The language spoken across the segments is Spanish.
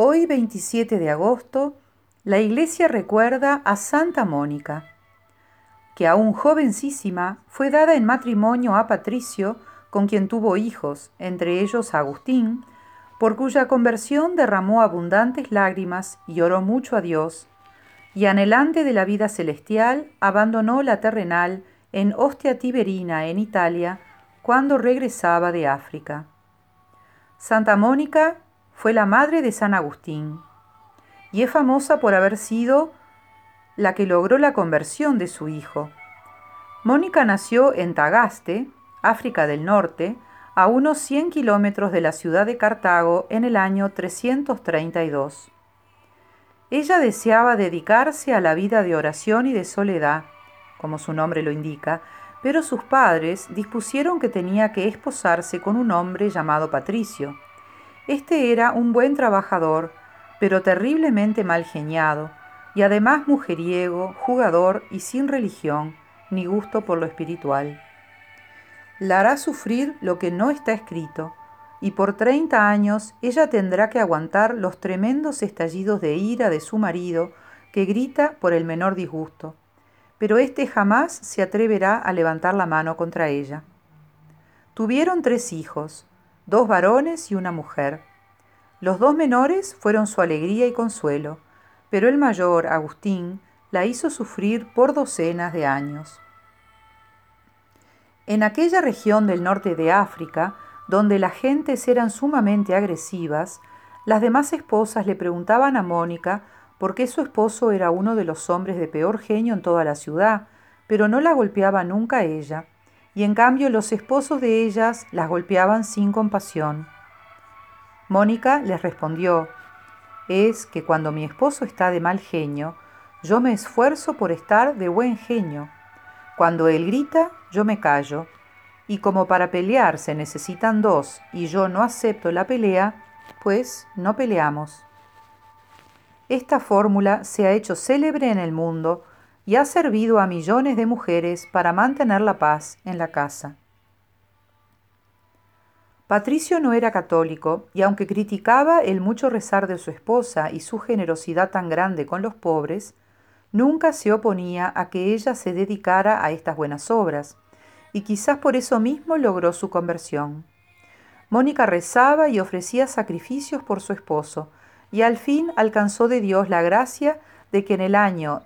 Hoy, 27 de agosto, la Iglesia recuerda a Santa Mónica, que aún jovencísima fue dada en matrimonio a Patricio, con quien tuvo hijos, entre ellos Agustín, por cuya conversión derramó abundantes lágrimas y oró mucho a Dios, y anhelante de la vida celestial, abandonó la terrenal en Ostia Tiberina, en Italia, cuando regresaba de África. Santa Mónica fue la madre de San Agustín, y es famosa por haber sido la que logró la conversión de su hijo. Mónica nació en Tagaste, África del Norte, a unos 100 kilómetros de la ciudad de Cartago en el año 332. Ella deseaba dedicarse a la vida de oración y de soledad, como su nombre lo indica, pero sus padres dispusieron que tenía que esposarse con un hombre llamado Patricio. Este era un buen trabajador, pero terriblemente mal geniado, y además mujeriego, jugador y sin religión, ni gusto por lo espiritual. La hará sufrir lo que no está escrito, y por 30 años ella tendrá que aguantar los tremendos estallidos de ira de su marido, que grita por el menor disgusto, pero éste jamás se atreverá a levantar la mano contra ella. Tuvieron 3 hijos, 2 varones y una mujer. Los 2 menores fueron su alegría y consuelo, pero el mayor, Agustín, la hizo sufrir por docenas de años. En aquella región del norte de África, donde las gentes eran sumamente agresivas, las demás esposas le preguntaban a Mónica por qué su esposo era uno de los hombres de peor genio en toda la ciudad, pero no la golpeaba nunca a ella, y en cambio los esposos de ellas las golpeaban sin compasión. Mónica les respondió: «Es que cuando mi esposo está de mal genio, yo me esfuerzo por estar de buen genio. Cuando él grita, yo me callo, y como para pelear se necesitan 2 y yo no acepto la pelea, pues no peleamos». Esta fórmula se ha hecho célebre en el mundo y ha servido a millones de mujeres para mantener la paz en la casa. Patricio no era católico, y aunque criticaba el mucho rezar de su esposa y su generosidad tan grande con los pobres, nunca se oponía a que ella se dedicara a estas buenas obras, y quizás por eso mismo logró su conversión. Mónica rezaba y ofrecía sacrificios por su esposo, y al fin alcanzó de Dios la gracia de que en el año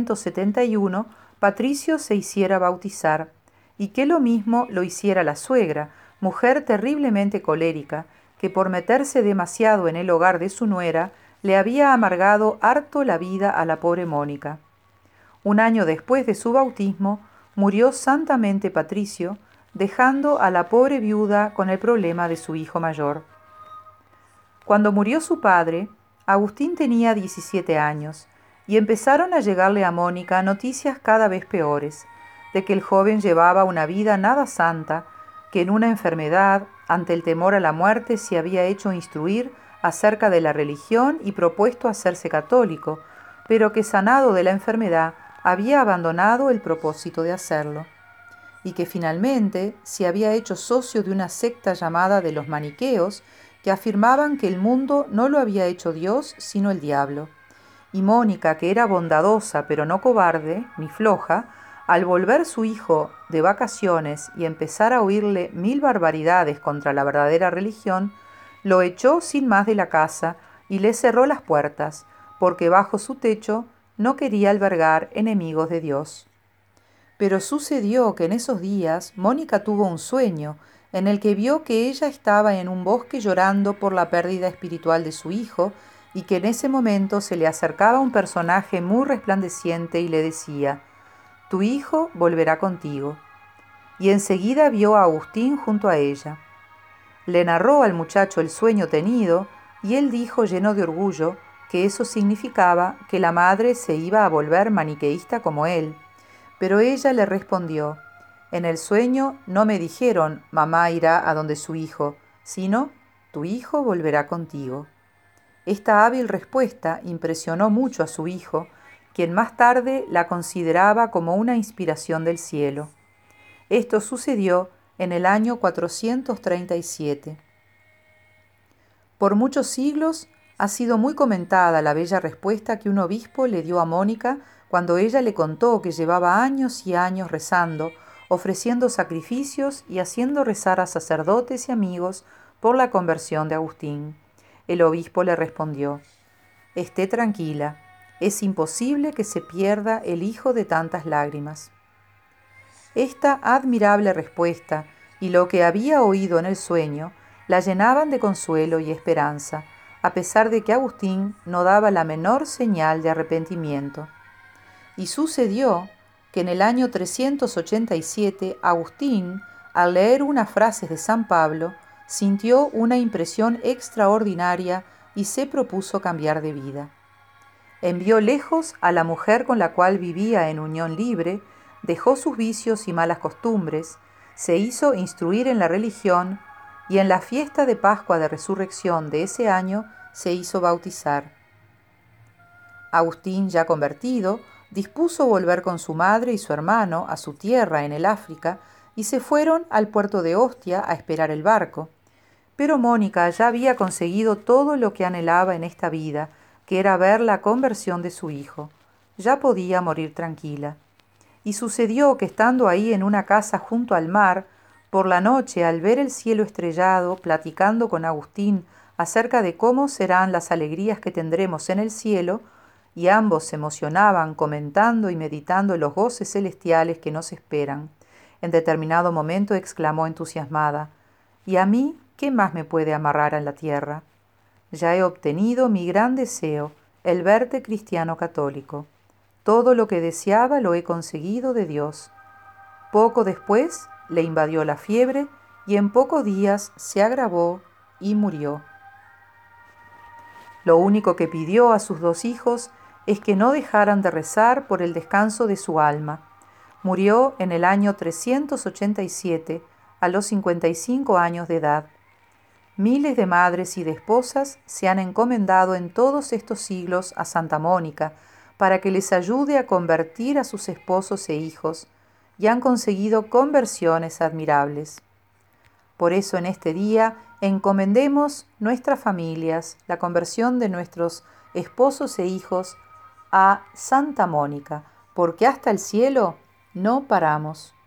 371 Patricio se hiciera bautizar, y que lo mismo lo hiciera la suegra, mujer terriblemente colérica, que por meterse demasiado en el hogar de su nuera, le había amargado harto la vida a la pobre Mónica. Un año después de su bautismo, murió santamente Patricio, dejando a la pobre viuda con el problema de su hijo mayor. Cuando murió su padre, Agustín tenía 17 años, y empezaron a llegarle a Mónica noticias cada vez peores, de que el joven llevaba una vida nada santa, que en una enfermedad, ante el temor a la muerte, se había hecho instruir acerca de la religión y propuesto hacerse católico, pero que sanado de la enfermedad había abandonado el propósito de hacerlo, y que finalmente se había hecho socio de una secta llamada de los maniqueos, que afirmaban que el mundo no lo había hecho Dios sino el diablo. Y Mónica, que era bondadosa pero no cobarde ni floja, al volver su hijo de vacaciones y empezar a oírle 1000 barbaridades contra la verdadera religión, lo echó sin más de la casa y le cerró las puertas, porque bajo su techo no quería albergar enemigos de Dios. Pero sucedió que en esos días Mónica tuvo un sueño en el que vio que ella estaba en un bosque llorando por la pérdida espiritual de su hijo, y que en ese momento se le acercaba un personaje muy resplandeciente y le decía: «Tu hijo volverá contigo». Y enseguida vio a Agustín junto a ella. Le narró al muchacho el sueño tenido, y él dijo lleno de orgullo que eso significaba que la madre se iba a volver maniqueísta como él. Pero ella le respondió: «En el sueño no me dijeron mamá irá a donde su hijo, sino tu hijo volverá contigo». Esta hábil respuesta impresionó mucho a su hijo, quien más tarde la consideraba como una inspiración del cielo. Esto sucedió en el año 437. Por muchos siglos, Ha sido muy comentada la bella respuesta que un obispo le dio a Mónica cuando ella le contó que llevaba años y años rezando, ofreciendo sacrificios y haciendo rezar a sacerdotes y amigos por la conversión de Agustín. El obispo le respondió: «Esté tranquila, es imposible que se pierda el hijo de tantas lágrimas». Esta admirable respuesta y lo que había oído en el sueño la llenaban de consuelo y esperanza, a pesar de que Agustín no daba la menor señal de arrepentimiento. Y sucedió que en el año 387 Agustín, al leer unas frases de San Pablo, sintió una impresión extraordinaria y se propuso cambiar de vida. Envió lejos a la mujer con la cual vivía en unión libre, dejó sus vicios y malas costumbres, se hizo instruir en la religión y en la fiesta de Pascua de Resurrección de ese año se hizo bautizar. Agustín, ya convertido, dispuso volver con su madre y su hermano a su tierra en el África y se fueron al puerto de Ostia a esperar el barco. Pero Mónica ya había conseguido todo lo que anhelaba en esta vida, que era ver la conversión de su hijo. Ya podía morir tranquila. Y sucedió que estando ahí en una casa junto al mar, por la noche, al ver el cielo estrellado, platicando con Agustín acerca de cómo serán las alegrías que tendremos en el cielo, y ambos se emocionaban comentando y meditando los goces celestiales que nos esperan. En determinado momento exclamó entusiasmada: «¿Y a mí qué más me puede amarrar en la tierra? Ya he obtenido mi gran deseo, el verte cristiano católico. Todo lo que deseaba lo he conseguido de Dios». Poco después le invadió la fiebre y en pocos días se agravó y murió. Lo único que pidió a sus dos hijos es que no dejaran de rezar por el descanso de su alma. Murió en el año 387, a los 55 años de edad. Miles de madres y de esposas se han encomendado en todos estos siglos a Santa Mónica para que les ayude a convertir a sus esposos e hijos, y han conseguido conversiones admirables. Por eso en este día encomendemos nuestras familias, la conversión de nuestros esposos e hijos a Santa Mónica, porque hasta el cielo no paramos.